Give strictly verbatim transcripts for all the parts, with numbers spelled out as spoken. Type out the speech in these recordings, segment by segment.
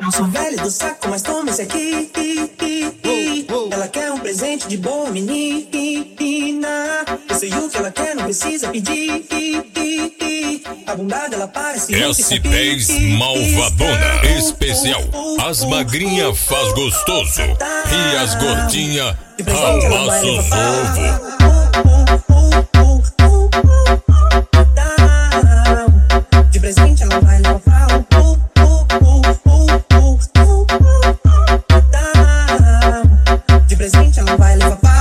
Não sou velho do saco, mas toma esse aqui. Ela quer um presente de boa menina. Eu sei o que ela quer, não precisa pedir. A bunda dela parece um S dez Malvadona Especial. As magrinha faz gostoso e as gordinha amassa os ovos. De presente ela vai levar um pu, pu, pu, pu, pu, pu, de presente ela vai levar pau.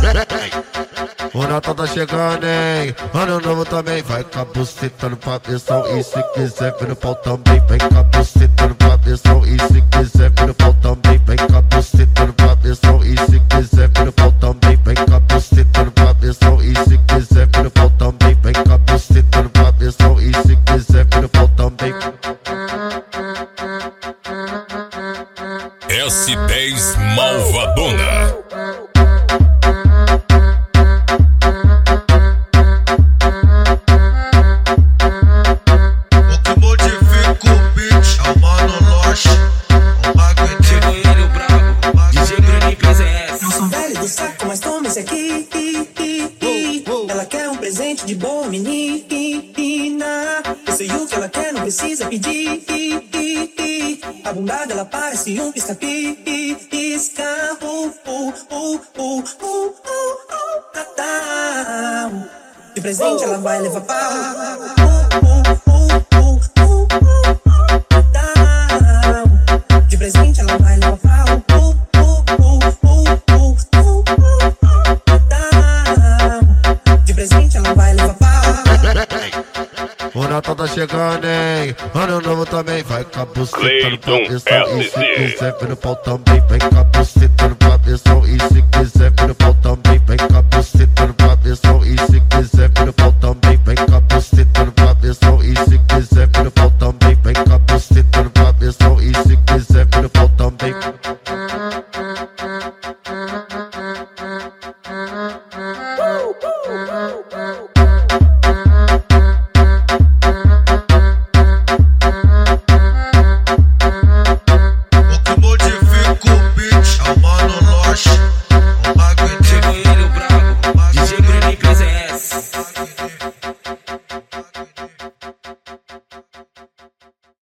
O Natal tá chegando, hein? Ano novo também. Vai com a buceta no papição. E se quiser vir no pau também. Vai com a buceta no papição. E se quiser vir no pau também. Vai com a buceta no papição. E se quiser vir no pau também. Vai com a buceta no papição. E se quiser vir no pau também. Vai com a buceta no papição. E se quiser vir no pau também. S dez Malvadona. Mas toma esse aqui. Ela quer um presente de boa menina. Eu sei o que ela quer, não precisa pedir. A bunda dela parece um pisca-pisca. Uh, uh, uh, uh, uh, uh, uh, tá, tá. De presente ela vai levar pau. De presente ela vai levar pau. O Natal tá chegando, hein? Ano novo também. Vai com a buceta no papição. E se quiser vir no pau também. Vai com a buceta no papição. E se quiser vir no pau também. Vai com a buceta no papição. E se quiser vir no pau também. Vai com a buceta no papição. E se quiser vir no pau também. Vai com a buceta no papição. E se quiser vir no pau também. Uh, uh, uh, uh.